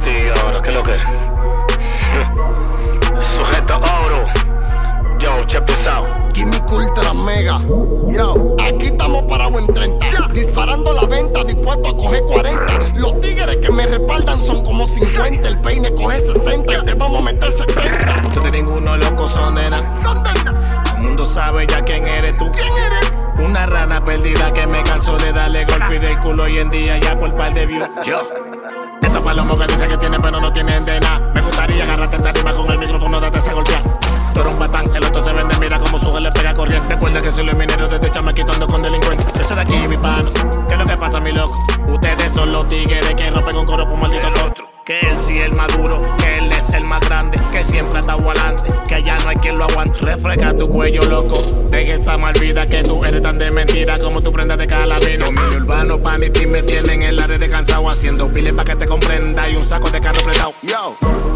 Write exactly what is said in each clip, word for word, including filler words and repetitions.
ti ahora, ¿qué es lo que? Sujeto oro. Yo, check this out. Químico Ultra Mega. Yo, aquí estamos parados en treinta. Disparando la venta, dispuesto a coger cuarenta. Los tigres que me respaldan son como cincuenta. El peine coge sesenta y te vamos a meter setenta. Ustedes ninguno loco son de nada. El mundo sabe ya quién eres tú. ¿Quién eres? Una rana perdida que me cansó de darle golpe y del culo hoy en día ya por par de views. Yo. Estos palomos que dicen que tienen pero no tienen de nada. Me gustaría agarrarte esta rima con el micrófono de esa golpear. Tú eres un patán, el otro se vende, mira como suje le pega corriente. Recuerda que soy los mineros desde chamaquito ando con delincuentes. Este de aquí, mi pano, ¿qué es lo que pasa, mi loco? Ustedes son los tigres que rompen un coro por un maldito otro. Que él sí es el más duro, que él es el más grande, que siempre está adelante, que allá no hay quien lo aguante. Refresca tu cuello, loco, deja esa mal vida que tú eres tan de mentira como tu prenda de calamino. Dominio urbano, pan y ti me tienen en la red de cansado, haciendo piles pa' que te comprenda y un saco de carro prestado. Yo,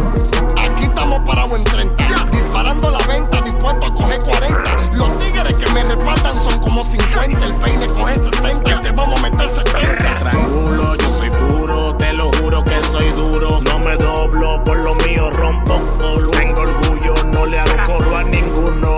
aquí estamos parados en treinta. Disparando la venta, dispuesto a coger cuarenta. Los tigres que me respaldan son como cincuenta. El peine coge sesenta y te vamos a meter setenta. Triángulo, yo soy puro, te lo juro que soy duro. No me doblo, por lo mío rompo colo. Tengo orgullo, no le hago coro a ninguno.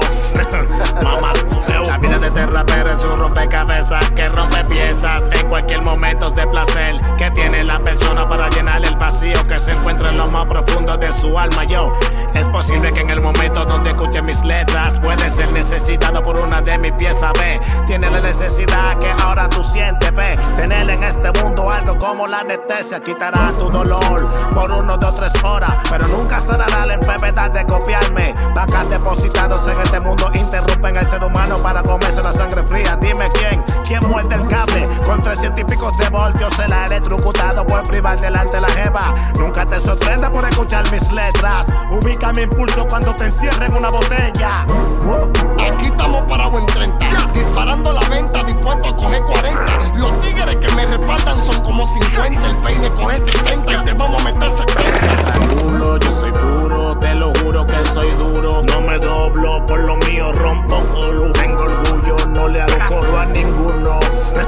Mamá, la vida de este rapero es un rompecabezas que rompe piezas en cualquier momento de placer que tiene la persona para llenar el vacío que se encuentra en lo más profundo de su alma. Yo, es posible que en el momento donde escuche mis letras puede ser necesitado por una de mis piezas. Ve, tiene la necesidad que ahora tú sientes. Ve, tener en este mundo algo como la anestesia quitará tu dolor por uno, dos, tres horas, pero nunca sanará la enfermedad de copiarme. Vacas depositados en este mundo interrumpen al ser humano para comerse la sangre fría. Dime quién, quién muerde el cable con trescientos y pico de voltios. Se la ha electrocutado por privar delante la jeva. Nunca te sorprenda por escuchar mis letras. Ubica mi impulso cuando te encierren una botella. uh, Aquí estamos parados en treinta. Disparando la venta, dispuesto a coger cuarenta. Los tigres que me respaldan son como cincuenta. El peine coge sesenta y te vamos a meter setenta. Triángulo, yo soy puro, te lo juro que soy duro. No me doblo, por lo mío rompo colo. Tengo orgullo, no le hago coro a ninguno.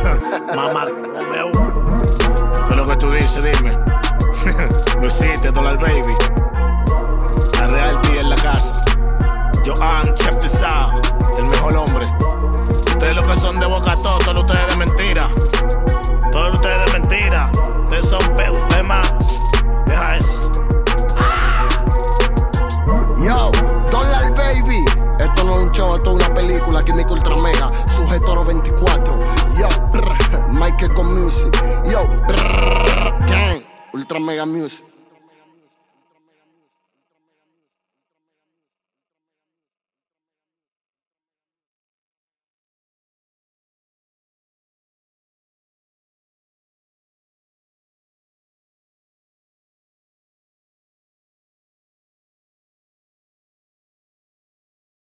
Mamá, meu. ¿Qué es lo que tú dices? Dime. Lo hiciste, Dollar Baby. La Real T en la casa. Joan, check this out. El mejor hombre. Ustedes lo que son de boca todo, todos ustedes de mentira. Todos ustedes de mentira. Ustedes son peos, de más. Deja eso. Yo, Dollar Baby. Esto no es un show, esto es una película. Químico Ultra Mega, Sujeto Oro veinticuatro. Yo, brr, Michael con Music. Yo, brr, gang, Ultra Mega Music.